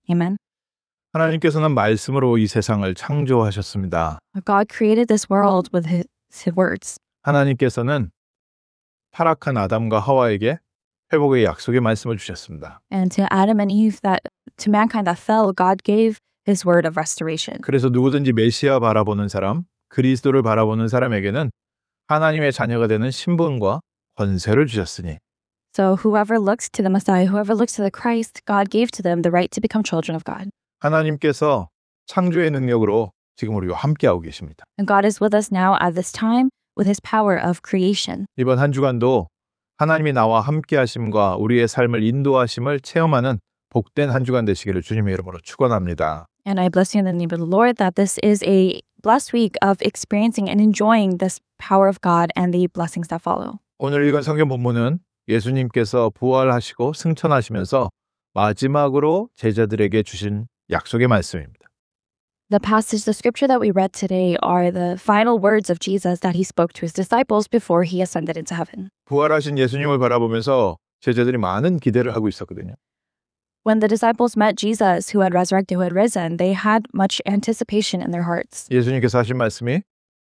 Amen. 하나님께서는 말씀으로 이 세상을 창조하셨습니다. God created this world with his words. 하나님께서는 타락한 아담과 하와에게 회복의 약속의 말씀을 주셨습니다. And to Adam and Eve, to mankind that fell, God gave his word of restoration. 그래서 누구든지 메시아 바라보는 사람, 그리스도를 바라보는 사람에게는 하나님의 자녀가 되는 신분과 권세를 주셨으니 So whoever looks to the Messiah, whoever looks to the Christ, God gave to them the right to become children of God. 하나님께서 창조의 능력으로 지금 우리와 함께하고 계십니다. And God is with us now at this time with his power of creation. 이번 한 주간도 하나님이 나와 함께하심과 우리의 삶을 인도하심을 체험하는 복된 한 주간 되시기를 주님의 이름으로 축원합니다. And I bless you in the name of the Lord that this is a blessed week of experiencing and enjoying this power of God and the blessings that follow. 오늘 읽은 성경 본문은 예수님께서 부활하시고 승천하시면서 마지막으로 제자들에게 주신 약속의 말씀입니다. The passage, the scripture that we read today are the final words of Jesus that he spoke to his disciples before he ascended into heaven. 부활하신 예수님을 바라보면서 제자들이 많은 기대를 하고 있었거든요. When the disciples met Jesus, who had resurrected, who had risen, they had much anticipation in their hearts. 예수님께서 하신 말씀이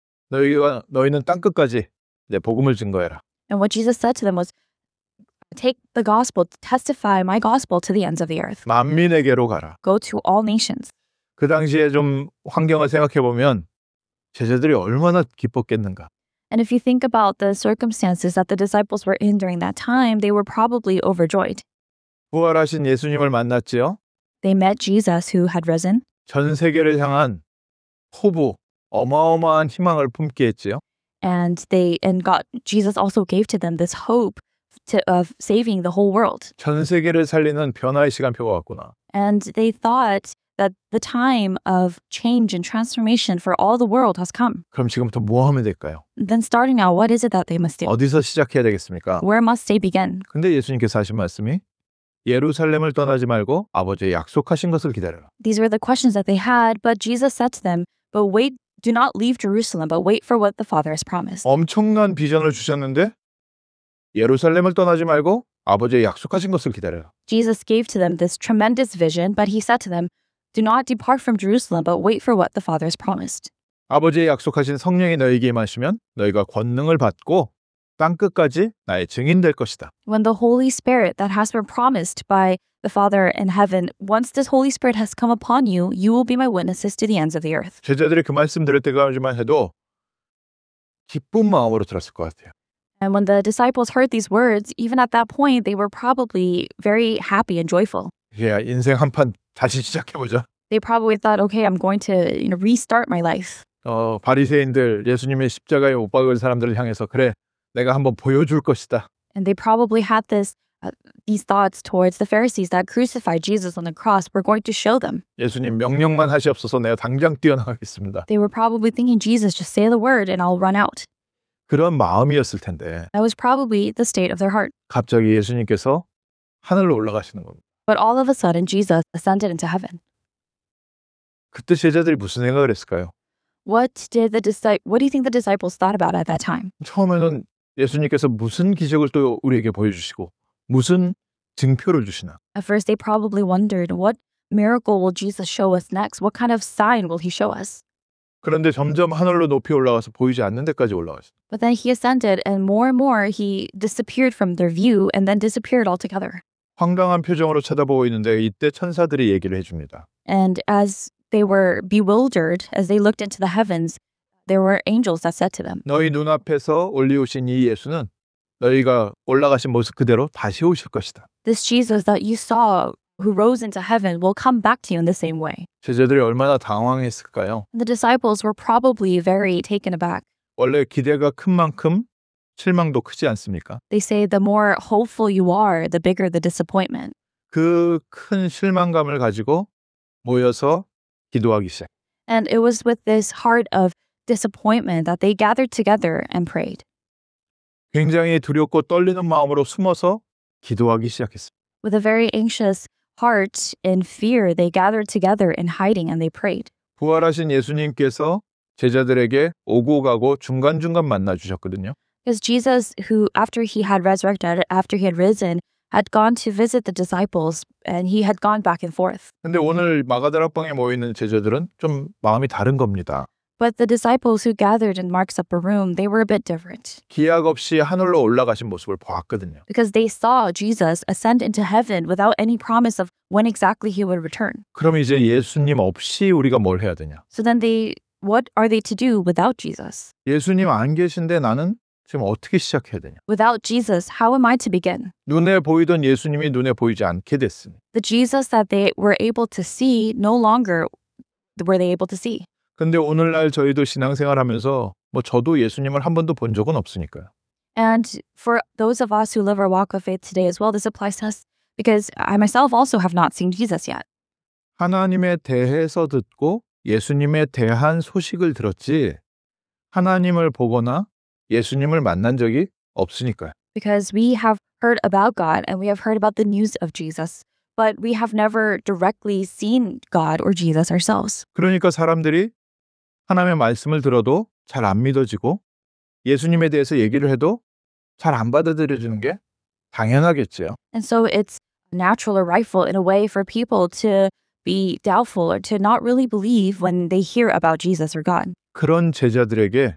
너희는 땅끝까지 내 복음을 증거해라. And what Jesus said to them was, take the gospel, testify my gospel to the ends of the earth. 만민에게로 가라. Go to all nations. 그 당시에 좀 환경을 생각해 보면 제자들이 얼마나 기뻤겠는가. And if you think about the circumstances that the disciples were in during that time, they were probably overjoyed. 부활하신 예수님을 만났지요. They met Jesus who had risen. 전 세계를 향한 포부, 어마어마한 희망을 품게 했지요. And Jesus also gave to them this hope of saving the whole world. 전 세계를 살리는 변화의 시간표가 왔구나. And they thought that the time of change and transformation for all the world has come. 그럼 지금부터 뭐 하면 될까요? Then starting now, what is it that they must do? 어디서 시작해야 되겠습니까? Where must they begin? 근데 예수님께서 하신 말씀이 예루살렘을 떠나지 말고 아버지의 약속하신 것을 기다려라. These were the questions that they had, but Jesus said to them, but wait, do not leave Jerusalem, but wait for what the Father has promised. 엄청난 비전을 주셨는데 예루살렘을 떠나지 말고 아버지의 약속하신 것을 기다려라. Jesus gave to them this tremendous vision, but he said to them, do not depart from Jerusalem, but wait for what the Father has promised. 아버지의 약속하신 성령이 너희에게 임하시면 너희가 권능을 받고 땅끝까지 나의 증인 될 것이다. When the Holy Spirit that has been promised by the Father in heaven, once this Holy Spirit has come upon you, you will be my witnesses to the ends of the earth. 제자들이 그 말씀 들을 때까지만 해도 기쁜 마음으로 들었을 것 같아요. And when the disciples heard these words, even at that point, they were probably very happy and joyful. 야, 인생 한판 다시 시작해보자. They probably thought, okay, I'm going to restart my life. 바리새인들, 예수님의 십자가에 못 박을 사람들을 향해서 그래, 내가 한번 보여줄 것이다. And they probably had these thoughts towards the Pharisees that crucified Jesus on the cross. We're going to show them. 예수님 명령만 하시옵소서 내가 당장 뛰어나가겠습니다. They were probably thinking, Jesus, just say the word and I'll run out. 그런 마음이었을 텐데 That was probably the state of their heart. 갑자기 예수님께서 하늘로 올라가시는 겁니다. But all of a sudden, Jesus ascended into heaven. 그때 제자들이 무슨 생각을 했을까요? What do you think the disciples thought about at that time? 처음에는 예수님께서 무슨 기적을 또 우리에게 보여주시고 무슨 증표를 주시나. At first, they probably wondered, what miracle will Jesus show us next? What kind of sign will he show us? 그런데 점점 하늘로 높이 올라가서 보이지 않는 데까지 올라가셨어요. But then he ascended and more he disappeared from their view and then disappeared altogether. 황당한 표정으로 쳐다보고 있는데 이때 천사들이 얘기를 해줍니다. And as they were bewildered, as they looked into the heavens, there were angels that said to them, 너희 눈앞에서 올리우신 이 예수는 너희가 올라가신 모습 그대로 다시 오실 것이다. This Jesus that you saw who rose into heaven will come back to you in the same way. 제자들이 얼마나 당황했을까요? And the disciples were probably very taken aback. 원래 기대가 큰 만큼 실망도 크지 않습니까? They say the more hopeful you are, the bigger the disappointment. 그 큰 실망감을 가지고 모여서 기도하기 시작. And it was with this heart of disappointment that they gathered together and prayed. 굉장히 두렵고 떨리는 마음으로 숨어서 기도하기 시작했습니다. With a very anxious heart and fear, they gathered together in hiding and they prayed. 부활하신 예수님께서 제자들에게 오고 가고 중간중간 만나 주셨거든요. Because Jesus, who after he had resurrected, after he had risen, had gone to visit the disciples and he had gone back and forth. 근데 오늘 마가다락방에 모여 있는 제자들은 좀 마음이 다른 겁니다. But the disciples who gathered in Mark's upper room, they were a bit different 기약 없이 하늘로 올라가신 모습을 보았거든요. because they saw Jesus ascend into heaven without any promise of when exactly he would return. 그럼 이제 예수님 없이 우리가 뭘 해야 되냐? So then what are they to do without Jesus? 예수님 안 계신데 나는 지금 어떻게 시작해야 되냐? Without Jesus, how am I to begin? 눈에 보이던 예수님이 눈에 보이지 않게 됐으니. The Jesus that they were able to see no longer were they able to see. 근데 오늘날 저희도 신앙생활하면서 저도 예수님을 한 번도 본 적은 없으니까요. And for those of us who live our walk of faith today as well, this applies to us because I myself also have not seen Jesus yet. 하나님에 대해서 듣고 예수님에 대한 소식을 들었지 하나님을 보거나 예수님을 만난 적이 없으니까요. Because we have heard about God and we have heard about the news of Jesus, but we have never directly seen God or Jesus ourselves. 그러니까 사람들이 하나님의 말씀을 들어도 잘 안 믿어지고 예수님에 대해서 얘기를 해도 잘 안 받아들여지는 게 당연하겠지요. And so it's natural or rightful in a way for people to be doubtful or to not really believe when they hear about Jesus or God. 그런 제자들에게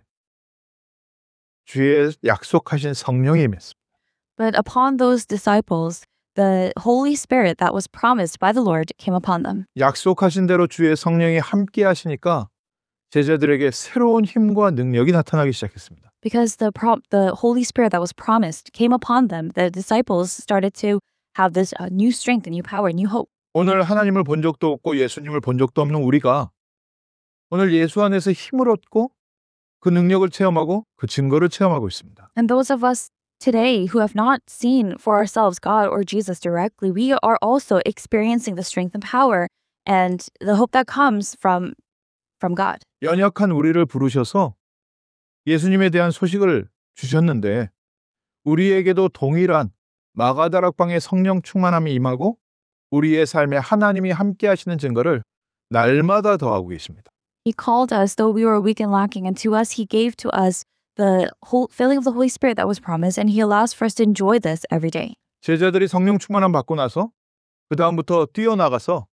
주의 약속하신 성령이 임했습니다. But upon those disciples, the Holy Spirit that was promised by the Lord came upon them. 약속하신 대로 주의 성령이 함께 하시니까 제자들에게 새로운 힘과 능력이 나타나기 시작했습니다. Because the Holy Spirit that was promised came upon them, the disciples started to have this new strength, new power, new hope. 오늘 하나님을 본 적도 없고 예수님을 본 적도 없는 우리가 오늘 예수 안에서 힘을 얻고 그 능력을 체험하고 그 증거를 체험하고 있습니다. And those of us today who have not seen for ourselves God or Jesus directly, we are also experiencing the strength and power and the hope that comes from God. 연약한 우리를 부르셔서 예수님에 대한 소식을 주셨는데 우리에게도 동일한 마가다락방의 성령 충만함이 임하고 우리의 삶에 하나님이 함께 하시는 증거를 날마다 더하고 계십니다. He called us though we were weak and lacking, and to us he gave to us the whole filling of the Holy Spirit that was promised, and he allows for us to enjoy this every day. 제자들이 성령 충만함 받고 나서 그 다음부터 뛰어나가서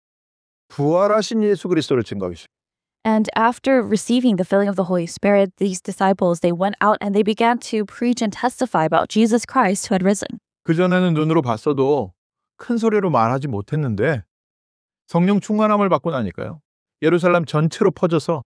부활하신 예수 그리스도를 증거하기 시작합니다. And after receiving the filling of the Holy Spirit, these disciples, they went out and they began to preach and testify about Jesus Christ who had risen. 그전에는 눈으로 봤어도 큰 소리로 말하지 못했는데 성령 충만함을 받고 나니까요. 예루살렘 전체로 퍼져서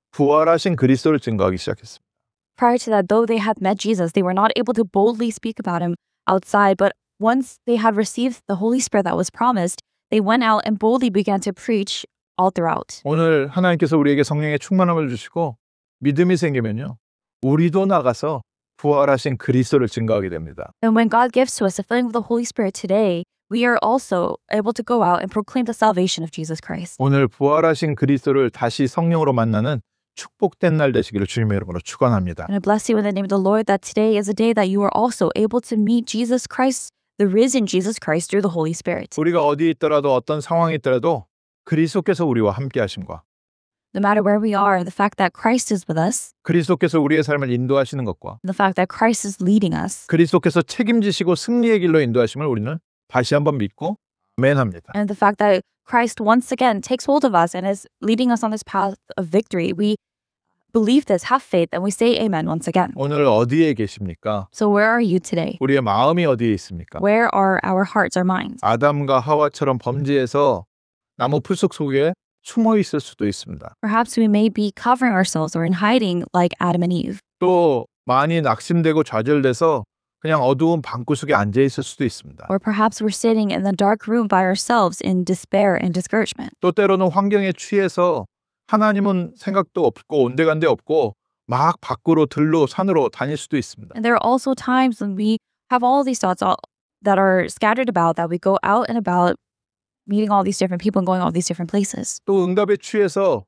부활하신 그리스도를 증거하기 시작했습니다. Prior to that, though they had met Jesus, they were not able to boldly speak about him outside, but once they had received the Holy Spirit that was promised, they went out and boldly began to preach all throughout. 오늘 하나님께서 우리에게 성령의 충만함을 주시고 믿음이 생기면요. 우리도 나가서 부활하신 그리스도를 증거하게 됩니다. And when God gives to us the filling of the Holy Spirit today, we are also able to go out and proclaim the salvation of Jesus Christ. 오늘 부활하신 그리스도를 다시 성령으로 만나는 축복된 날 되시기를 주님의 이름으로 축원합니다. And I bless you in the name of the Lord that today is a day that you are also able to meet Jesus Christ, the risen Jesus Christ through the Holy Spirit. 우리가 어디에 있더라도 어떤 상황에 있더라도 그리스도께서 우리와 함께 하신 것, No matter where we are, the fact that Christ is with us, 그리스도께서 우리의 삶을 인도하시는 것과 the fact that Christ is leading us, 그리스도께서 책임지시고 승리의 길로 인도하심을 우리는 다시 한번 믿고 아멘합니다. and the fact that Christ once again takes hold of us and is leading us on this path of victory, we believe this, have faith, and we say amen once again. 오늘 어디에 계십니까? So where are you today? 우리의 마음이 어디에 있습니까? Where are our hearts, our minds? 아담과 하와처럼 범죄해서 나무 풀속 속에 숨어 있을 수도 있습니다. Perhaps we may be covering ourselves or in hiding like Adam and Eve. 또 많이 낙심되고 좌절돼서 그냥 어두운 방구석에 앉아 있을 수도 있습니다. Or perhaps we're sitting in the dark room by ourselves in despair and discouragement. 또 때로는 환경에 취해서 하나님은 생각도 없고 온데간데 없고 막 밖으로 들로 산으로 다닐 수도 있습니다. And there are also times when we have all these thoughts that are scattered about, that we go out and about meeting all these different people and going all these different places. 또 응답에 취해서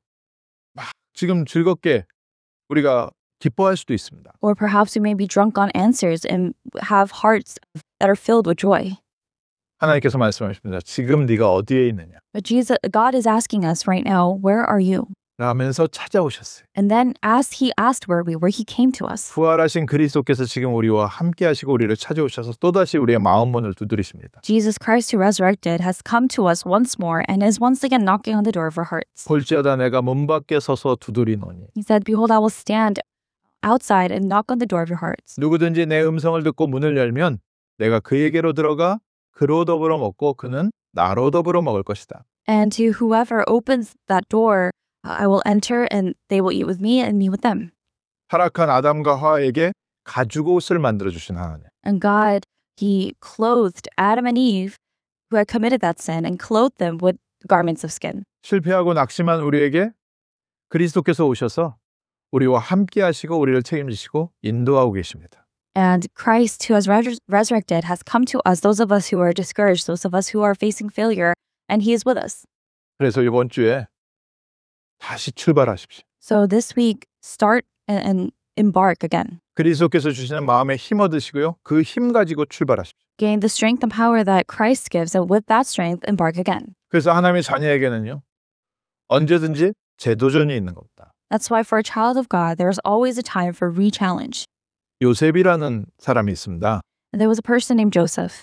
막 지금 즐겁게 우리가 기뻐할 수도 있습니다. Or perhaps we may be drunk on answers and have hearts that are filled with joy. 하나님께서 말씀하십니다. 지금 네가 어디에 있느냐? But God is asking us right now, where are you? 라면서 찾아오셨어요. And then as he asked where we were, he came to us. 부활하신 그리스도께서 지금 우리와 함께 하시고 우리를 찾아오셔서 또다시 우리의 마음 문을 두드리십니다. Jesus Christ who resurrected has come to us once more and is once again knocking on the door of our hearts. 볼지어다 내가 문 밖에 서서 두드리노니 He said, Behold, I will stand outside and knock on the door of your hearts. 누구든지 내 음성을 듣고 문을 열면 내가 그에게로 들어가 그로 더불어 먹고 그는 나로 더불어 먹을 것이다. And to whoever opens that door, I will enter and they will eat with me and me with them. 타락한 아담과 하와에게 가죽옷을 만들어 주신 하나님. And God, he clothed Adam and Eve who had committed that sin and clothed them with garments of skin. 실패하고 낙심한 우리에게 그리스도께서 오셔서 우리와 함께 하시고 우리를 책임지시고 인도하고 계십니다. And Christ, who has resurrected, has come to us, those of us who are discouraged, those of us who are facing failure, and he is with us. 그래서 이번 주에 다시 출발하십시오. So this week, start and embark again. 그리스도께서 주시는 마음에 힘 얻으시고요. 그 힘 가지고 출발하십시오. Gain the strength and power that Christ gives, and with that strength, embark again. 그래서 하나님의 자녀에게는요. 언제든지 재도전이 있는 겁니다. That's why for a child of God, there is always a time for re-challenge. 요셉이라는 사람이 있습니다. And there was a person named Joseph.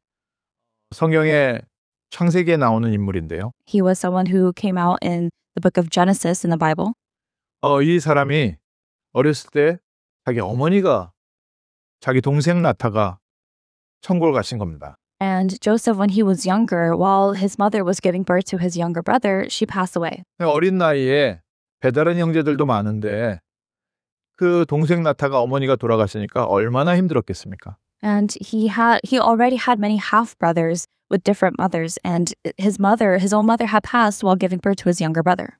성경의 창세기에 나오는 인물인데요. He was someone who came out in the book of Genesis in the Bible. 이 사람이 어렸을 때 자기 어머니가 자기 동생 나타가 천국을 가신 겁니다. And Joseph, when he was younger, while his mother was giving birth to his younger brother, she passed away. 어린 나이에 배다른 형제들도 많은데 그 동생 나타가 어머니가 돌아가시니까 얼마나 힘들었겠습니까? And he already had many half brothers with different mothers, and his own mother had passed while giving birth to his younger brother.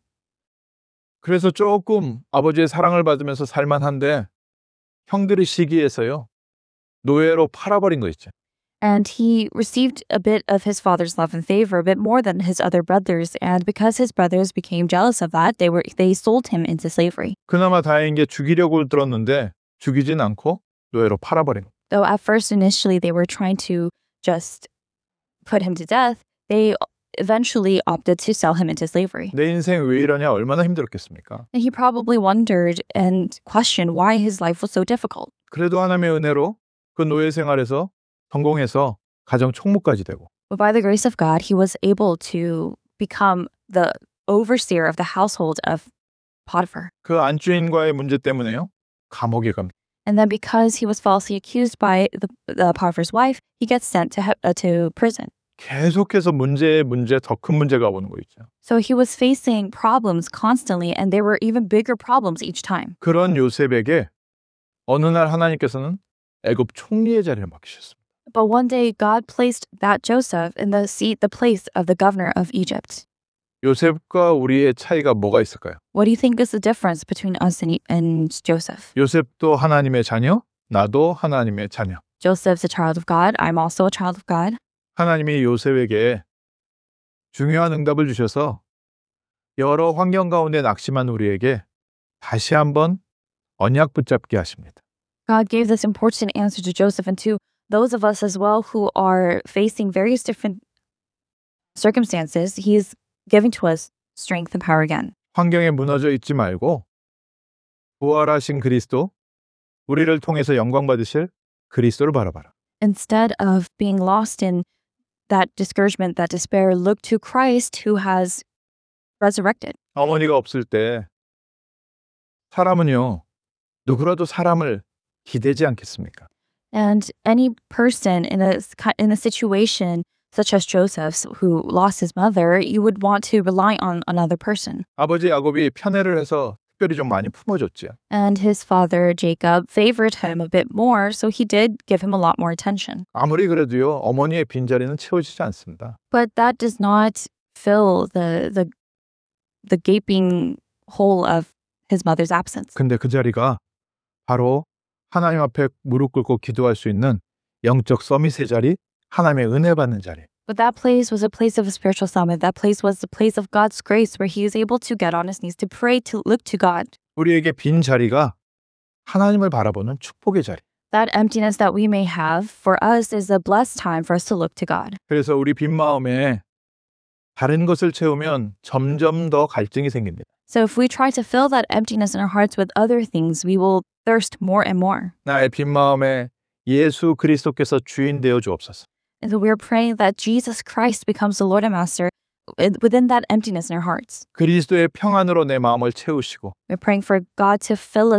그래서 조금 아버지의 사랑을 받으면서 살만한데 형들이 시기해서요 노예로 팔아버린 거 있죠. And he received a bit of his father's love and favor, a bit more than his other brothers. And because his brothers became jealous of that, they sold him into slavery. 그나마 다행인 게 죽이려고 들었는데 죽이진 않고 노예로 팔아버린 거. Though at first, initially, they were trying to just put him to death, they eventually opted to sell him into slavery. 내 인생 왜 이러냐 얼마나 힘들었겠습니까? And he probably wondered and questioned why his life was so difficult. 그래도 하나님의 은혜로 그 노예 생활에서 성공해서 가정 총무까지 되고. But by the grace of God, he was able to become the overseer of the household of Potiphar. 그 안주인과의 문제 때문에요. 감옥에 갑니다. And then because he was falsely accused by the Potiphar's wife, he gets sent to prison. 계속해서 문제 더 큰 문제가 오는 거 있죠. So he was facing problems constantly, and there were even bigger problems each time. 그런 요셉에게 어느 날 하나님께서는 애굽 총리의 자리를 맡기셨습니다. But one day, God placed that Joseph in the place of the governor of Egypt. 요셉과 우리의 차이가 뭐가 있을까요? What do you think is the difference between us and Joseph? 요셉도 하나님의 자녀, 나도 하나님의 자녀. Joseph's a child of God. I'm also a child of God. 하나님이 요셉에게 중요한 응답을 주셔서 여러 환경 가운데 낙심한 우리에게 다시 한번 언약 붙잡게 하십니다. God gave this important answer to Joseph and to those of us as well who are facing various different circumstances. He is giving to us strength and power again. 환경에 무너져 있지 말고 부활하신 그리스도, 우리를 통해서 영광 받으실 그리스도를 바라봐라. Instead of being lost in that discouragement, that despair, look to Christ who has resurrected. 어머니가 없을 때 사람은요, 누구라도 사람을 기대지 않겠습니까? And any person in a situation such as Joseph's who lost his mother, you would want to rely on another person. 아버지 야곱이 편애를 해서 특별히 좀 많이 품어줬지요. And his father Jacob favored him a bit more, so he did give him a lot more attention. 아무리 그래도요, 어머니의 빈자리는 채워지지 않습니다. But that does not fill the gaping hole of his mother's absence. 근데 그 자리가 바로 하나님 앞에 무릎 꿇고 기도할 수 있는 영적 서밋의 자리, 하나님의 은혜 받는 자리. But that place was a place of a spiritual summit. That place was the place of God's grace where he is able to get on his knees, to pray, to look to God. 우리에게 빈 자리가 하나님을 바라보는 축복의 자리. That emptiness that we may have for us is a blessed time for us to look to God. 그래서 우리 빈 마음에 다른 것을 채우면 점점 더 갈증이 생깁니다. So if we try to fill that emptiness in our hearts with other things, we will thirst more and more. 나의 빈 마음에 예수 그리스도께서 주인 되어 주옵소서. And so we're praying that Jesus Christ becomes the Lord and Master within that emptiness in our hearts. 그리스도의 평안으로 내 마음을 채우시고 We're praying for God to fill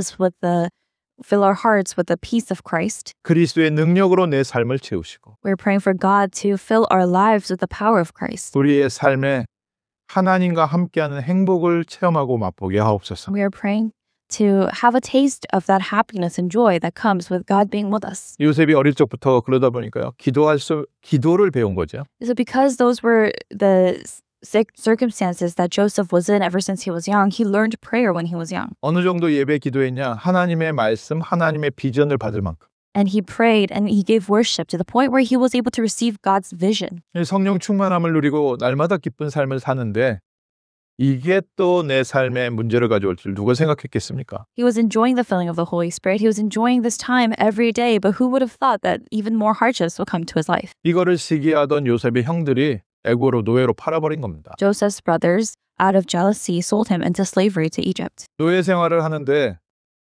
our hearts with the peace of Christ. 그리스도의 능력으로 내 삶을 채우시고 We're praying for God to fill our lives with the power of Christ. 우리의 삶에 하나님과 함께하는 행복을 체험하고 맛보게 하옵소서. We are praying to have a taste of that happiness and joy that comes with God being with us. 요셉이 어릴 적부터 그러다 보니까요. 기도를 배운 거죠. So because those were the circumstances that Joseph was in ever since he was young, he learned prayer when he was young. 어느 정도 예배 기도했냐? 하나님의 말씀, 하나님의 비전을 받을 만큼. And he prayed and he gave worship to the point where he was able to receive God's vision. 성령 충만함을 누리고 날마다 기쁜 삶을 사는데 이게 또 내 삶에 문제를 가져올 줄 누가 생각했겠습니까? He was enjoying the filling of the Holy Spirit. He was enjoying this time every day, but who would have thought that even more hardships would come to his life? 이거를 시기하던 요셉의 형들이 애고로 노예로 팔아버린 겁니다. Joseph's brothers, out of jealousy, sold him into slavery to Egypt. 노예 생활을 하는데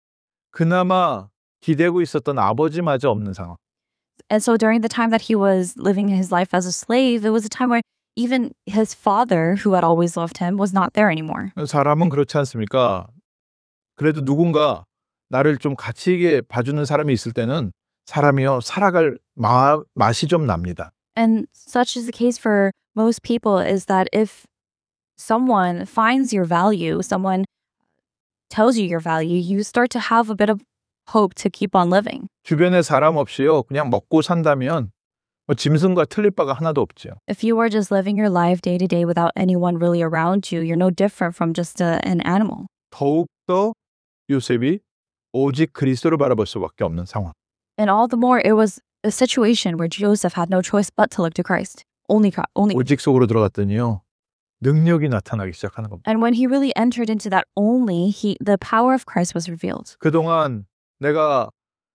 그나마 기대고 있었던 아버지마저 없는 상황. And so during the time that he was living his life as a slave, it was a time where even his father, who had always loved him, was not there anymore. 사람은 그렇지 않습니까? 그래도 누군가 나를 좀 가치 있게 봐주는 사람이 있을 때는 사람이요 살아갈 맛이 좀 납니다. And such is the case for most people, is that if someone finds your value, someone tells you your value, you start to have a bit of hope to keep on living. 주변에 사람 없이요 그냥 먹고 산다면 짐승과 틀릴 바가 하나도 없죠. If you are just living your life day to day without anyone really around you, you're no different from just an animal. 더욱더 요셉이 오직 그리스도를 바라볼 수밖에 없는 상황. And all the more, it was a situation where Joseph had no choice but to look to Christ. Only. 오직 속으로 들어갔더니요 능력이 나타나기 시작하는 겁니다. And when he really entered into that only, the power of Christ was revealed. 그동안 내가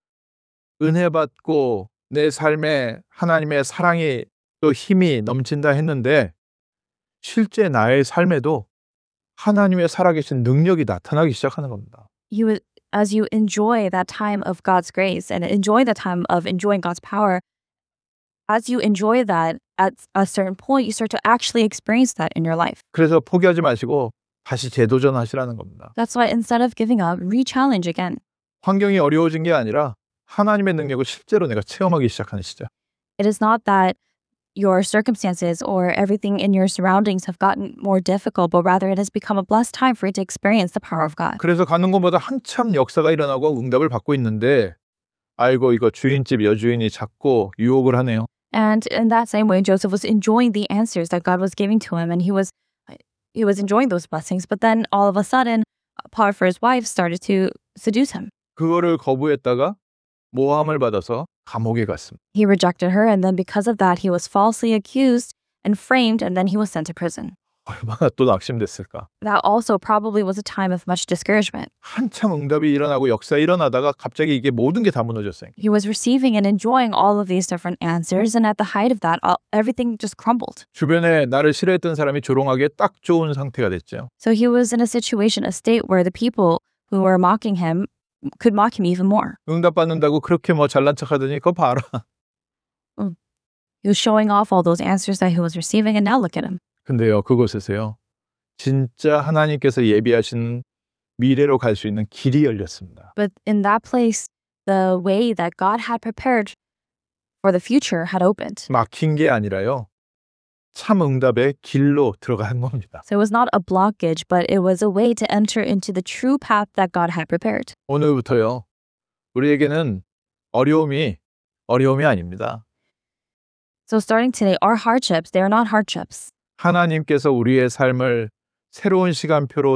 은혜 받고 내 삶에 하나님의 사랑이 또 힘이 넘친다 했는데 실제 나의 삶에도 하나님의 살아계신 능력이 나타나기 시작하는 겁니다. As you enjoy that time of God's grace and enjoy the time of enjoying God's power, as you enjoy that, at a certain point, you start to actually experience that in your life. 그래서 포기하지 마시고 다시 재도전하시라는 겁니다. That's why instead of giving up, re-challenge again. 환경이 어려워진 게 아니라 하나님의 능력을 실제로 내가 체험하기 시작하는 시절. It is not that your circumstances or everything in your surroundings have gotten more difficult, but rather it has become a blessed time for you to experience the power of God. 그래서 가는 곳마다 한참 역사가 일어나고 응답을 받고 있는데 아이고 이거 주인집 여주인이 자꾸 유혹을 하네요. And in that same way, Joseph was enjoying the answers that God was giving to him, and he was enjoying those blessings. But then all of a sudden, Potiphar's wife started to seduce him. 그거를 거부했다가 모함을 받아서 감옥에 갔습니다. He rejected her, and then because of that, he was falsely accused and framed, and then he was sent to prison. 얼마나 또 낙심됐을까. That also probably was a time of much discouragement. 한참 응답이 일어나고 역사 일어나다가 갑자기 이게 모든 게 다 무너졌어요. He was receiving and enjoying all of these different answers, and at the height of that, everything just crumbled. 주변에 나를 싫어했던 사람이 조롱하기에 딱 좋은 상태가 됐죠. So he was in a situation, a state where the people who were mocking him could mock him even more. 응답 받는다고 그렇게 잘난 척하더니 그거 봐라. He was showing off all those answers that he was receiving, and now look at him. 근데요, 그곳에서요. 진짜 하나님께서 예비하신 미래로 갈 수 있는 길이 열렸습니다. But in that place, the way that God had prepared for the future had opened. 막힌 게 아니라요. 참 응답의 길로 들어가는 겁니다. So it was not a blockage, but it was a way to enter into the true path that God had prepared. 오늘부터요. 우리에게는 어려움이 아닙니다. So starting today, our hardships, they are not hardships. 하나님께서 우리의 삶을 새로운 시간표로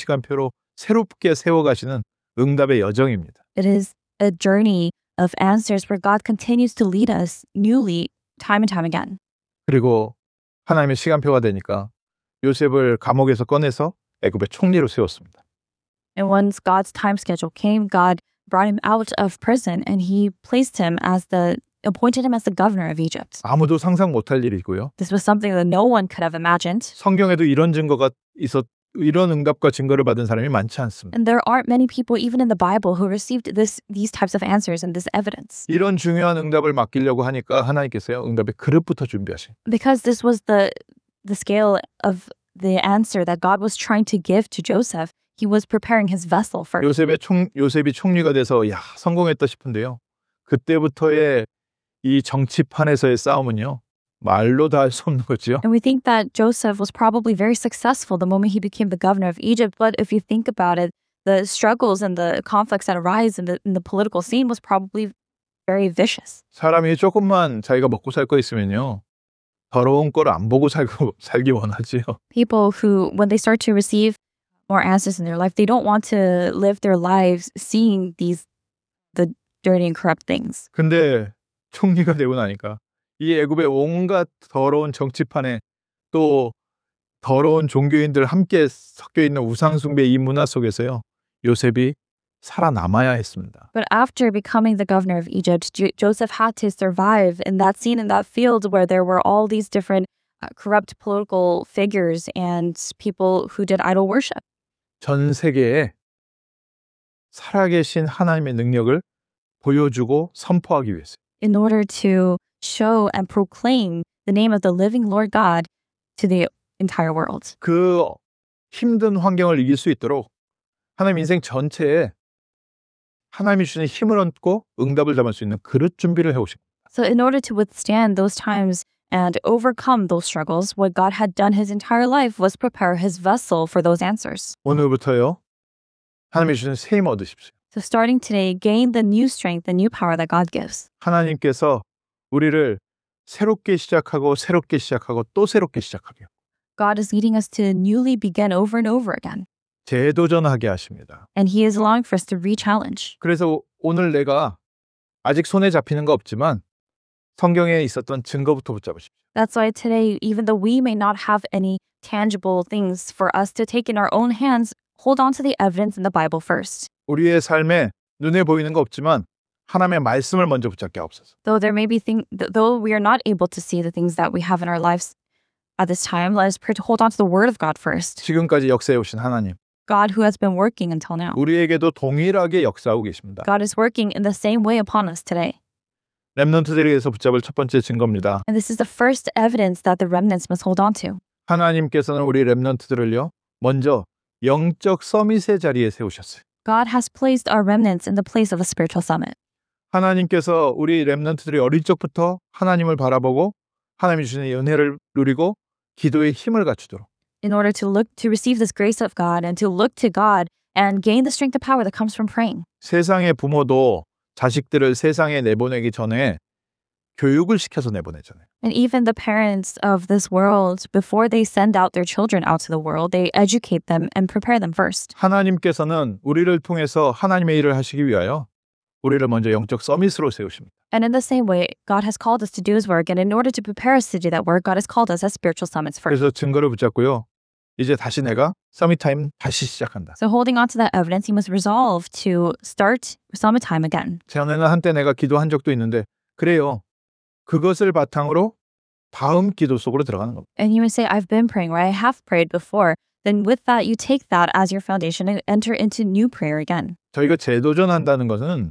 새롭게 세워가시는 응답의 여정입니다. It is a journey of answers where God continues to lead us newly, time and time again. 그리고 하나님의 시간표가 되니까 요셉을 감옥에서 꺼내서 애굽의 총리로 세웠습니다. And once God's time schedule came, God brought him out of prison and he appointed him as the governor of Egypt. 아무도 상상 못할 일이고요. This was something that no one could have imagined. 성경에도 이런 증거가 이런 응답과 증거를 받은 사람이 많지 않습니다. And there aren't many people, even in the Bible, who received these types of answers and this evidence. 이런 중요한 응답을 맡기려고 하니까 하나님께서요, 응답의 그릇부터 준비하신. Because this was the scale of the answer that God was trying to give to Joseph, he was preparing his vessel first. 요셉이 총리가 돼서 성공했다 싶은데요. 그때부터의 이 정치판에서의 싸움은요, 말로 다 할 수 없는 거죠. And we think that Joseph was probably very successful the moment he became the governor of Egypt. But if you think about it, the struggles and the conflicts that arise in the political scene was probably very vicious. 사람이 조금만 자기가 먹고 살 거 있으면요, 더러운 걸 안 보고 살기 원하지요. People who, when they start to receive more answers in their life, they don't want to live their lives seeing the dirty and corrupt things. 근데 총리가 되고 나니까 이 애굽의 온갖 더러운 정치판에 또 더러운 종교인들 함께 섞여 있는 우상숭배 이 문화 속에서요, 요셉이 살아남아야 했습니다. But after becoming the governor of Egypt, Joseph had to survive in that scene, in that field where there were all these different corrupt political figures and people who did idol worship. 전 세계에 살아계신 하나님의 능력을 보여주고 선포하기 위해서. In order to show and proclaim the name of the living Lord God to the entire world. 그 힘든 환경을 이길 수 있도록 하나님 인생 전체에 하나님이 주시는 힘을 얻고 응답을 담을 수 있는 그릇 준비를 해오신 겁니다. So in order to withstand those times and overcome those struggles, what God had done his entire life was prepare his vessel for those answers. 오늘부터요, 하나님이 주시는 새 힘 얻으십시오. So starting today, gain the new strength, the new power that God gives. 하나님께서 우리를 새롭게 시작하고 또 새롭게 시작하게 God is leading us to newly begin over and over again. 재도전하게 하십니다. And he is allowing for us to re-challenge. 그래서 오늘 내가 아직 손에 잡히는 거 없지만 성경에 있었던 증거부터 붙잡으십시오. That's why today, even though we may not have any tangible things for us to take in our own hands, hold on to the evidence in the Bible first. 우리의 삶에 눈에 보이는 거 없지만 하나님의 말씀을 먼저 붙잡게 하옵소서. Though there may be though we are not able to see the things that we have in our lives at this time, let us pray to hold on to the Word of God first. 지금까지 역사해 오신 하나님, God who has been working until now. 우리에게도 동일하게 역사하고 계십니다. God is working in the same way upon us today. 렘넌트들에게서 붙잡을 첫 번째 증거입니다. And this is the first evidence that the remnants must hold on to. 하나님께서는 우리 렘넌트들을요, 먼저 영적 서밋의 자리에 세우셨어요. God has placed our remnants in the place of a spiritual summit. 하나님께서 우리 렘넌트들이 어릴 적부터 하나님을 바라보고 하나님이 주시는 은혜를 누리고 기도의 힘을 갖추도록. In order to receive this grace of God and to look to God and gain the strength and power that comes from praying. 세상의 부모도 자식들을 세상에 내보내기 전에 교육을 시켜서 내보내잖아요. And even the parents of this world, before they send out their children out to the world, they educate them and prepare them first. 하나님께서는 우리를 통해서 하나님의 일을 하시기 위하여 우리를 먼저 영적 서밋으로 세우십니다. And in the same way, God has called us to do His work, and in order to prepare us to do that work, God has called us as spiritual summits first. 그래서 증거를 붙잡고요. 이제 다시 내가 서밋 타임 다시 시작한다. So holding on to that evidence, he must resolve to start summit time again. 전에는 한때 내가 기도한 적도 있는데 그래요. 그것을 바탕으로 다음 기도 속으로 들어가는 겁니다. And you may say, I've been praying, or I have prayed before. Then with that, you take that as your foundation and enter into new prayer again. 저희가 재도전한다는 것은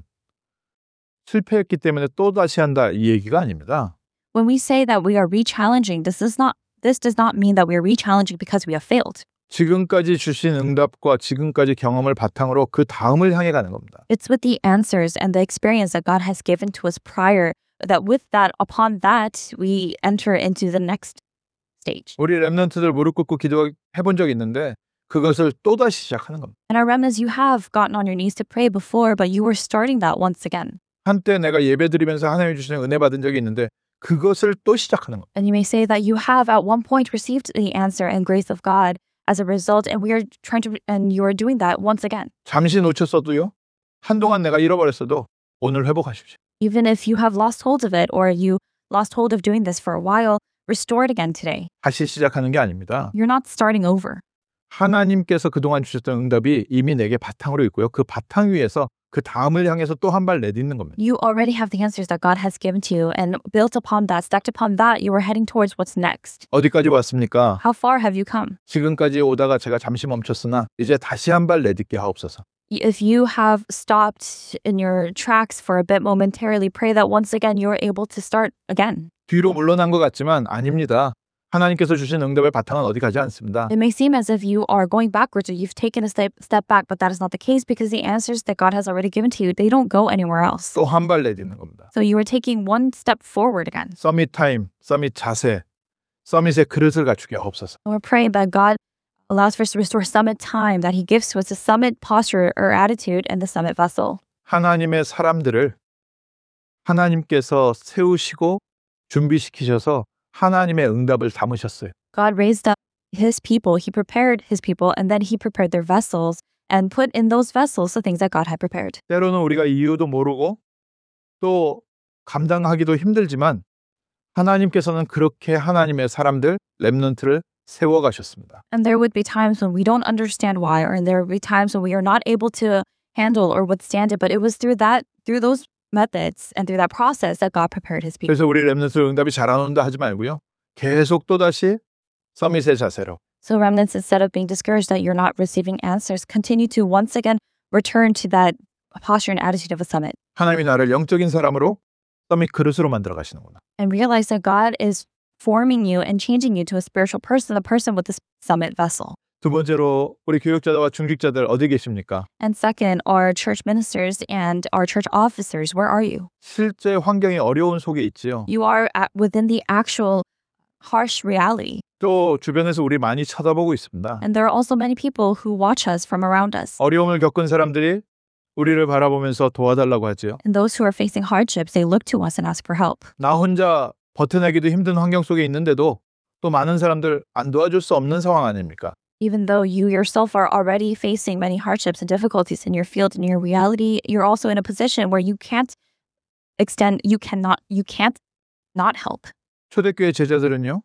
실패했기 때문에 또 다시 한다 이 얘기가 아닙니다. When we say that we are re-challenging, this does not mean that we are re-challenging because we have failed. 지금까지 주신 응답과 지금까지 경험을 바탕으로 그 다음을 향해 가는 겁니다. It's with the answers and the experience that God has given to us prior, that with that, upon that, we enter into the next stage. 우리 렘넌트들 무릎 꿇고 기도해 본 적이 있는데 그것을 또 다시 시작하는 겁니다. And our remnants, you have gotten on your knees to pray before, but you were starting that once again. 한때 내가 예배드리면서 하나님이 주시는 은혜 받은 적이 있는데 그것을 또 시작하는 겁니다. And you may say that you have at one point received the answer and grace of God as a result, and you are doing that once again. 잠시 놓쳤어도요. 한동안 내가 잃어버렸어도 오늘 회복하십시오. Even if you have lost hold of it, or you lost hold of doing this for a while, restore it again today. 다시 시작하는 게 아닙니다. You're not starting over. 하나님께서 그동안 주셨던 응답이 이미 내게 바탕으로 있고요. 그 바탕 위에서 그 다음을 향해서 또 한 발 내딛는 겁니다. You already have the answers that God has given to you, and built upon that, stacked upon that, you are heading towards what's next. 어디까지 왔습니까? How far have you come? 지금까지 오다가 제가 잠시 멈췄으나 이제 다시 한 발 내딛게 하옵소서. If you have stopped in your tracks for a bit momentarily, pray that once again you are able to start again. 뒤로 물러난 것 같지만 아닙니다. 하나님께서 주신 응답의 바탕은 어디 가지 않습니다. It may seem as if you are going backwards or you've taken a step back, but that is not the case because the answers that God has already given to you, they don't go anywhere else. 또 한 발 내딛는 겁니다. So you are taking one step forward again. 서밋 타임, 서밋 자세, 서밋의 그릇을 갖추게 하옵소서. And we're praying that God allows for us to restore summit time, that He gives to us the summit posture or attitude and the summit vessel. 하나님의 사람들을 하나님께서 세우시고 준비시키셔서 하나님의 응답을 담으셨어요. God raised up His people, He prepared His people, and then He prepared their vessels and put in those vessels the things that God had prepared. 때로는 우리가 이유도 모르고 또 감당하기도 힘들지만 하나님께서는 그렇게 하나님의 사람들, 렘넌트를 세워가셨습니다. And there would be times when we don't understand why, or there would be times when we are not able to handle or withstand it, but it was through those methods and through that process that God prepared His people. 그래서 우리 렘넌트 응답이 잘 안 온다 하지 말고요. 계속 또다시 서밋의 자세로 So remnants, instead of being discouraged that you're not receiving answers, continue to once again return to that posture and attitude of a summit. 하나님이 나를 영적인 사람으로 서밋 그릇으로 만들어 가시는구나. And realize that God is forming you and changing you to a spiritual person, the person with this summit vessel. 두 번째로 우리 교육자와 중직자들 어디 계십니까? And second, our church ministers and our church officers, where are you? 실제 환경이 어려운 속에 있지요. You are within the actual harsh reality. 또 주변에서 우리 많이 쳐다보고 있습니다. And there are also many people who watch us from around us. 어려움을 겪은 사람들이 우리를 바라보면서 도와달라고 하지요. And those who are facing hardships, they look to us and ask for help. 나 혼자 버텨내기도 힘든 환경 속에 있는데도 또 많은 사람들 안 도와줄 수 없는 상황 아닙니까? Even though you yourself are already facing many hardships and difficulties in your field and your reality, you're also in a position where you can't not help. 초대교회 제자들은요.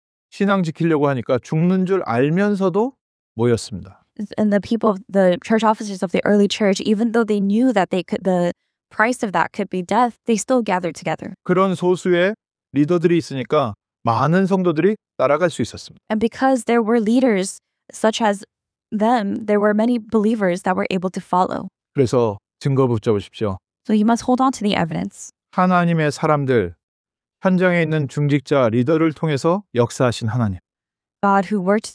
신앙 지키려고 하니까 죽는 줄 알면서도 모였습니다. And the church officers of the early church, even though they knew that the price of that could be death, they still gathered together. 그런 소수의 리더들이 있으니까 많은 성도들이 따라갈 수 있었습니다. And because there were leaders such as them, there were many believers that were able to follow. 그래서 증거 붙잡으십시오. So you must hold on to the evidence. 하나님의 사람들, 현장에 있는 중직자 리더를 통해서 역사하신 하나님. God who worked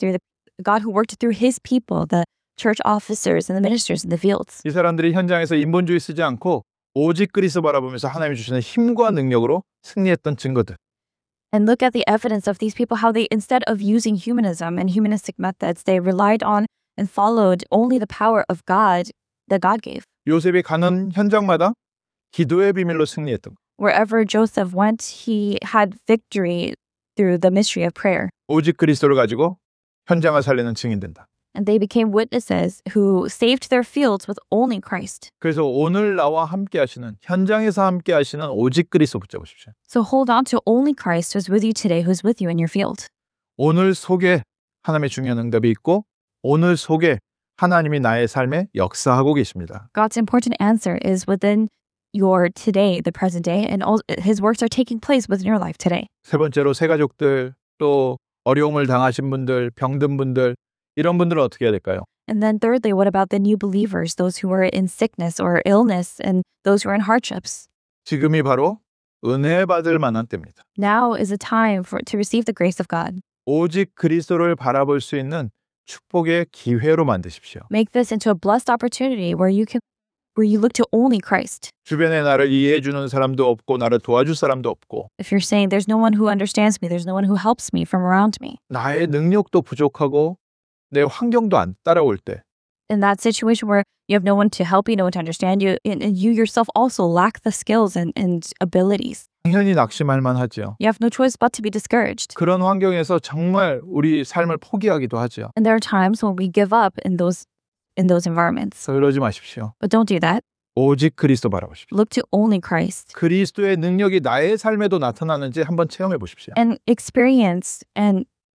through His people, the church officers and the ministers in the fields. 이 사람들이 현장에서 인본주의 쓰지 않고 오직 그리스도 바라보면서 하나님이 주시는 힘과 능력으로 승리했던 증거들. And look at the evidence of these people, how they, instead of using humanism and humanistic methods, they relied on and followed only the power of God that God gave. 요셉이 가는 현장마다 기도의 비밀로 승리했던 것. Wherever Joseph went, he had victory through the mystery of prayer. 오직 그리스도를 가지고 현장을 살리는 증인된다. And they became witnesses who saved their fields with only Christ. 그래서 오늘 나와 함께 하시는 현장에서 함께 하시는 오직 그리스도 붙잡으십시오. So hold on to only Christ who's with you today, who's with you in your field. 오늘 속에 하나님의 중요한 응답이 있고 오늘 속에 하나님이 나의 삶에 역사하고 계십니다. God's important answer is within your today, the present day, and all His works are taking place within your life today. 세 번째로 새 가족들 또 어려움을 당하신 분들, 병든 분들 이런 분들은 어떻게 해야 될까요? And then thirdly, what about the new believers, those who are in sickness or illness and those who are in hardships? 지금이 바로 은혜 받을 만한 때입니다. Now is a time to receive the grace of God. 오직 그리스도를 바라볼 수 있는 축복의 기회로 만드십시오. Make this into a blessed opportunity where you look to only Christ. 주변에 나를 이해해 주는 사람도 없고 나를 도와줄 사람도 없고 If you're saying there's no one who understands me, there's no one who helps me from around me. 나의 능력도 부족하고 내 환경도 안 따라올 때 In that situation where you have no one to help you, no one to understand you, and you yourself also lack the skills and abilities. 당연히 낙심할 만하죠. You have no choice but to be discouraged. 그런 환경에서 정말 우리 삶을 포기하기도 하죠. And there are times when we give up in those environments. 그러지 마십시오. But don't do that. 오직 그리스도 바라보십시오. Look to only Christ. 그리스도의 능력이 나의 삶에도 나타나는지 한번 체험해 보십시오. And experience and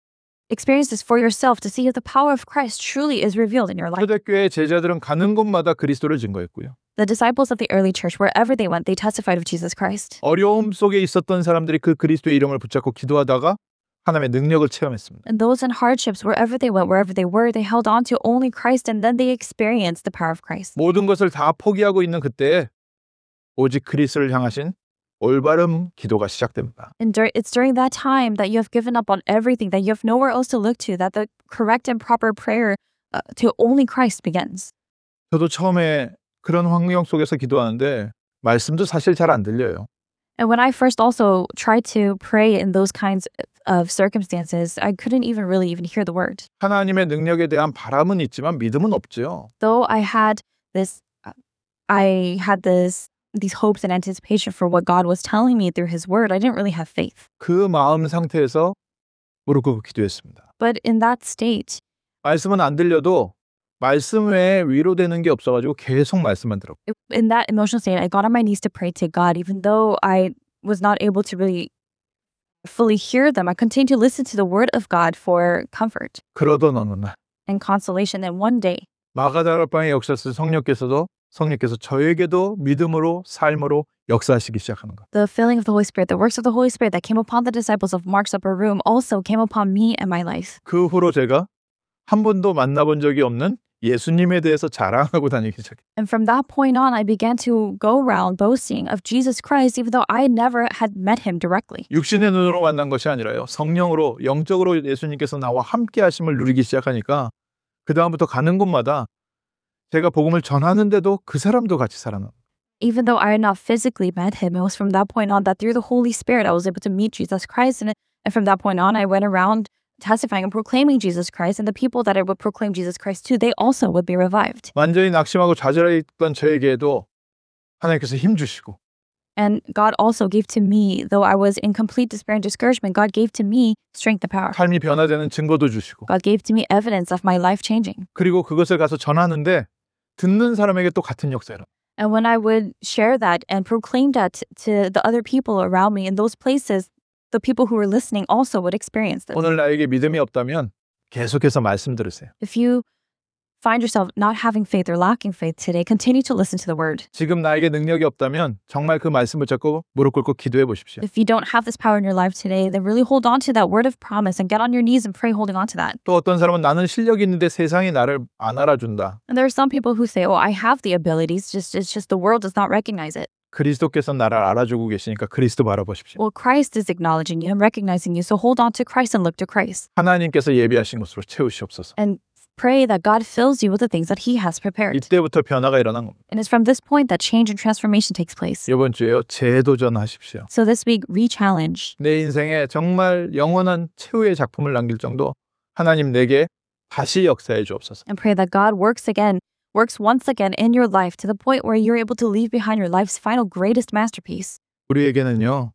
experience this for yourself to see if the power of Christ truly is revealed in your life. 초대교회 제자들은 가는 곳마다 그리스도를 증거했고요. The disciples of the early church, wherever they went, they testified of Jesus Christ. 어려움 속에 있었던 사람들이 그 그리스도의 이름을 붙잡고 기도하다가 하나님의 능력을 체험했습니다. And those in hardships, wherever they went, wherever they were, they held on to only Christ and then they experienced the power of Christ. 모든 것을 다 포기하고 있는 그때에 오직 그리스도를 향하신 올바른 기도가 시작됩니다. And it's during that time that you have given up on everything, that you have nowhere else to look to, that the correct and proper prayer to only Christ begins. 저도 처음에 그런 환경 속에서 기도하는데 말씀도 사실 잘 안 들려요. And when I first also tried to pray in those kinds of circumstances, I couldn't even really even hear the word. 하나님의 능력에 대한 바람은 있지만 믿음은 없죠. Though I had these hopes and anticipation for what God was telling me through His Word, I didn't really have faith. 그 마음 상태에서 무릎 꿇고 기도했습니다. But in that state, 말씀은 안 들려도 말씀 외에 위로되는 게 없어가지고 계속 말씀만 들었고 in that emotional state, I got on my knees to pray to God, even though I was not able to really fully hear them. I continued to listen to the Word of God for comfort 그러던 어느 날 and consolation. And one day, 마가다락방의 역사에서 성령께서 저에게도 믿음으로 삶으로 역사하시기 시작하는 것. the filling of the Holy Spirit, the works of the Holy Spirit that came upon the disciples of Mark's upper room also came upon me and my life. 그 후로 제가 한 번도 만나본 적이 없는 예수님에 대해서 자랑하고 다니기 시작했어요. And from that point on, I began to go around boasting of Jesus Christ, even though I never had met Him directly. 육신의 눈으로 만난 것이 아니라요. 성령으로 영적으로 예수님께서 나와 함께 하심을 누리기 시작하니까 그 다음부터 가는 곳마다 제가 복음을 전하는데도 그 사람도 같이 살아나. Even though I had not physically met Him, it was from that point on that through the Holy Spirit, I was able to meet Jesus Christ. And from that point on, I went around testifying and proclaiming Jesus Christ, and the people that I would proclaim Jesus Christ to, they also would be revived. 완전히 낙심하고 좌절했던 저에게도 하나님께서 힘 주시고 And God also gave to me, though I was in complete despair and discouragement, God gave to me strength and power. 삶이 변화되는 증거도 주시고 God gave to me evidence of my life changing. 그리고 그것을 가서 전하는데 듣는 사람에게 또 같은 역사를. And when I would share that and proclaim that to the other people around me in those places, the people who were listening also would experience this. 오늘 나에게 믿음이 없다면 계속해서 말씀 들으세요. If you find yourself not having faith or lacking faith today, continue to listen to the word. 지금 나에게 능력이 없다면 정말 그 말씀을 잡고 무릎 꿇고 기도해 보십시오. If you don't have this power in your life today, then really hold on to that word of promise and get on your knees and pray holding on to that. 또 어떤 사람은 나는 실력이 있는데 세상이 나를 안 알아준다. And there are some people who say, oh, I have the abilities, it's just the world does not recognize it. 그리스도께서 나를 알아주고 계시니까 그리스도 바라보십시오. Well, Christ is acknowledging you and recognizing you, so hold on to Christ and look to Christ. 하나님께서 예비하신 것으로 채우시옵소서. And pray that God fills you with the things that He has prepared. 이때부터 변화가 일어난 겁니다. And it's from this point that change and transformation takes place. 이번 주에요. 재도전하십시오. So this week, re-challenge. 내 인생에 정말 영원한 최후의 작품을 남길 정도 하나님 내게 다시 역사해 주옵소서. And pray that God works once again in your life to the point where you're able to leave behind your life's final greatest masterpiece. 우리에게는요.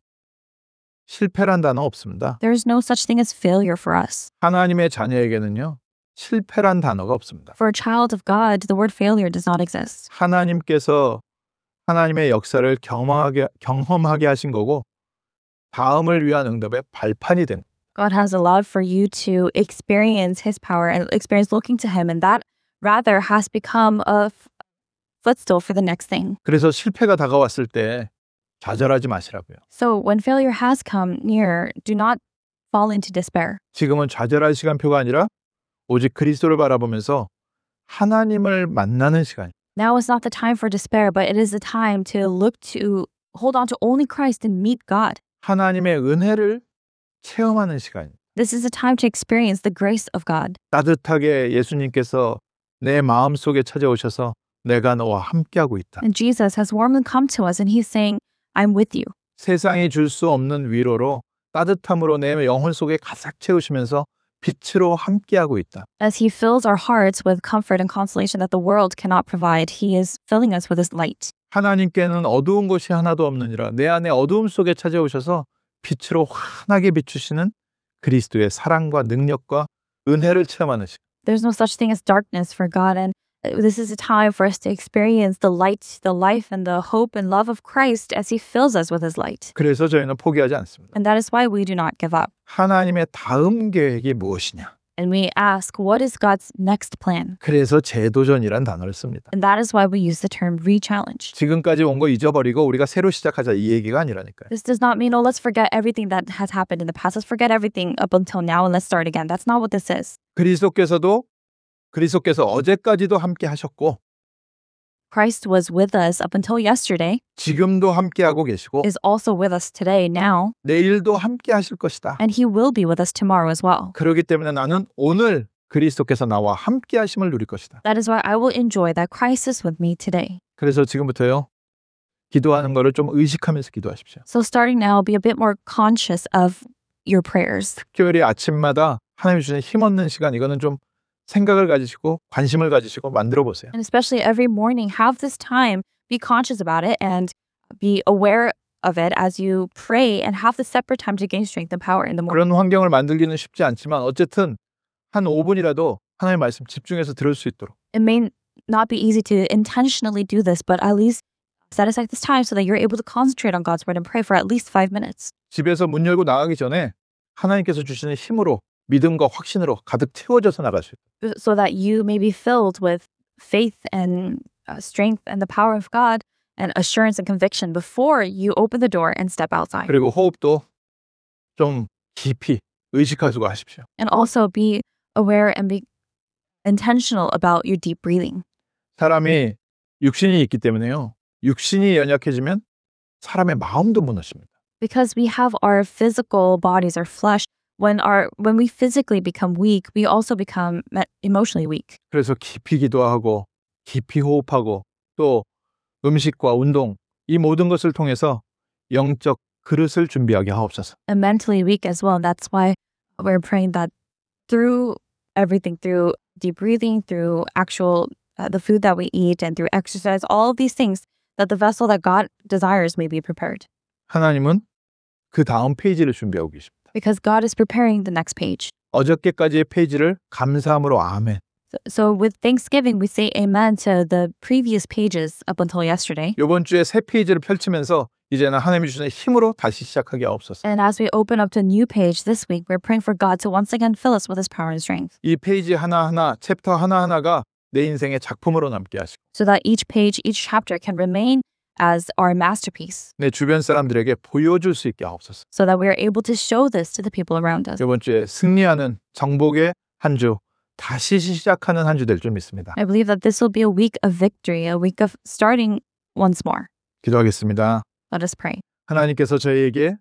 실패란 단어 없습니다. There is no such thing as failure for us. 하나님의 자녀에게는요. 실패란 단어가 없습니다. For a child of God, the word failure does not exist. 하나님께서 하나님의 역사를 경험하게 하신 거고 다음을 위한 응답의 발판이 된 God has allowed for you to experience His power and experience looking to Him, and that rather has become a footstool for the next thing. 그래서 실패가 다가왔을 때 좌절하지 마시라고요. So when failure has come near, do not fall into despair. 지금은 좌절할 시간표가 아니라 오직 그리스도를 바라보면서 하나님을 만나는 시간이에요. Now is not the time for despair, but it is the time to hold on to only Christ and meet God. 하나님의 은혜를 체험하는 시간이에요. This is a time to experience the grace of God. 따뜻하게 예수님께서 내 마음속에 찾아오셔서 내가 너와 함께하고 있다. And Jesus has warmly come to us and He's saying, I'm with you. 세상이 줄 수 없는 위로로 따뜻함으로 내 영혼 속에 가득 채우시면서 빛으로 함께하고 있다. As He fills our hearts with comfort and consolation that the world cannot provide, He is filling us with His light. 하나님께는 어두운 곳이 하나도 없느니라. 내 안에 어두움 속에 찾아오셔서 빛으로 환하게 비추시는 그리스도의 사랑과 능력과 은혜를 체험하는 시간. There's no such thing as darkness for God, and This is a time for us to experience the light, the life, and the hope and love of Christ as He fills us with His light. 그래서 저희는 포기하지 않습니다. And that is why we do not give up. 하나님의 다음 계획이 무엇이냐? And we ask, what is God's next plan? 그래서 재도전이란 단어를 씁니다. And that is why we use the term re-challenge. 지금까지 온 거 잊어버리고 우리가 새로 시작하자 이 얘기가 아니라니까요. This does not mean, oh, let's forget everything that has happened in the past. Let's forget everything up until now and let's start again. That's not what this is. 그리스도께서 어제까지도 함께 하셨고 Christ was with us up until yesterday, 지금도 함께 하고 계시고 is also with us today, now, 내일도 함께 하실 것이다. and He will be with us tomorrow as well. 그렇기 때문에 나는 오늘 그리스도께서 나와 함께 하심을 누릴 것이다. That is why I will enjoy that Christ is with me today. 그래서 지금부터요. 기도하는 거를 좀 의식하면서 기도하십시오. So starting now, be a bit more conscious of your prayers. 특별히 아침마다 하나님이 주신 힘없는 시간 이거는 좀 생각을 가지시고 관심을 가지시고 만들어 보세요. And especially every morning, have this time, be conscious about it and be aware of it as you pray and have the separate time to gain strength and power in the morning. 그런 환경을 만들기는 쉽지 않지만 어쨌든 한 5분이라도 하나님의 말씀 집중해서 들을 수 있도록. It may not be easy to intentionally do this, but at least set aside this time so that you're able to concentrate on God's word and pray for at least 5 minutes. 집에서 문 열고 나가기 전에 하나님께서 주시는 힘으로 믿음과 확신으로 가득 채워져서 나가시고 So that you may be filled with faith and strength and the power of God and assurance and conviction before you open the door and step outside. 그리고 호흡도 좀 깊이 의식하시고 하십시오. And also be aware and be intentional about your deep breathing. 사람이 육신이 있기 때문에요. 육신이 연약해지면 사람의 마음도 무너집니다. Because we have our physical bodies, our flesh, when we physically become weak, we also become emotionally weak. 그래서 깊이 기도하고 깊이 호흡하고 또 음식과 운동 이 모든 것을 통해서 영적 그릇을 준비하게 하옵소서. And mentally weak as well. And that's why we're praying that through everything, through deep breathing, through actual the food that we eat, and through exercise, all of these things, that the vessel that God desires may be prepared. 하나님은 그 다음 페이지를 준비하고 계십니다. Because God is preparing the next page. 어저께까지의 페이지를 감사함으로 아멘. So with Thanksgiving, we say amen to the previous pages up until yesterday. 이번 주에 새 페이지를 펼치면서 이제는 하나님이 주시는 힘으로 다시 시작하게 하옵소서. And as we open up to a new page this week, we're praying for God to once again fill us with His power and strength. 이 페이지 하나하나, 챕터 하나하나가 내 인생의 작품으로 남게 하시고 So that each page, each chapter can remain as our masterpiece. 내 주변 사람들에게 보여줄 수 있게 하옵소서. So that we are able to show this to the people around us. 이번 주에 승리하는 정복의 한 주, 다시 시작하는 한 주 될 줄 믿습니다. I believe that this will be a week of victory, a week of starting once more. 기도하겠습니다. Let us pray. 하나님께서 저희에게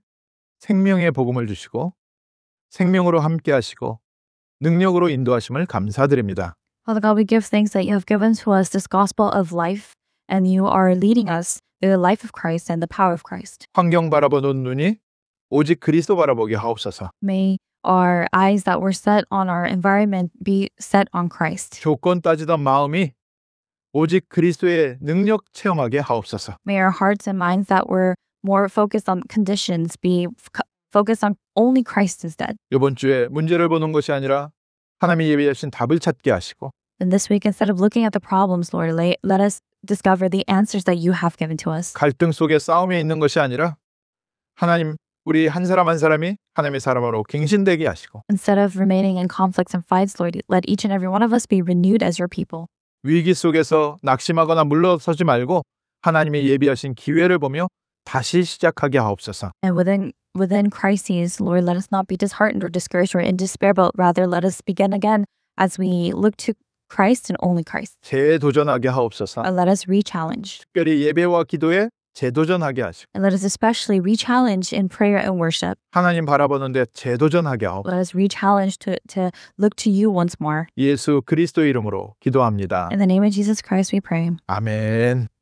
생명의 복음을 주시고 생명으로 함께 하시고 능력으로 인도하심을 감사드립니다. Father God, we give thanks that you have given to us this gospel of life and you are leading us through the life of Christ and the power of Christ. 환경 바라보는 눈이 오직 그리스도 바라보게 하옵소서. May our eyes that were set on our environment be set on Christ. 조건 따지던 마음이 오직 그리스도의 능력 체험하게 하옵소서. May our hearts and minds that were more focused on conditions be focused on only Christ instead. 이번 주에 문제를 보는 것이 아니라 하나님이 예비하신 답을 찾게 하시고 And this week, instead of looking at the problems, Lord, let us discover the answers that you have given to us. 갈등 속에 싸움에 있는 것이 아니라 하나님 우리 한 사람 한 사람이 하나님의 사람으로 갱신되게 하시고 Instead of remaining in conflicts and fights, Lord, let each and every one of us be renewed as your people. 위기 속에서 낙심하거나 물러서지 말고 하나님의 예비하신 기회를 보며 다시 시작하게 하옵소서. And within crises, Lord, let us not be disheartened or discouraged or in despair, but rather let us begin again as we look to Christ and only Christ. 재도전하게 하옵소서. And let us re-challenge. 특별히 예배와 기도에 재도전하게 하시고 And let us especially re-challenge in prayer and worship. 하나님 바라보는데 재도전하게 하옵소서. Let us re-challenge to look to you once more. 예수 그리스도의 이름으로 기도합니다. In the name of Jesus Christ we pray. 아멘.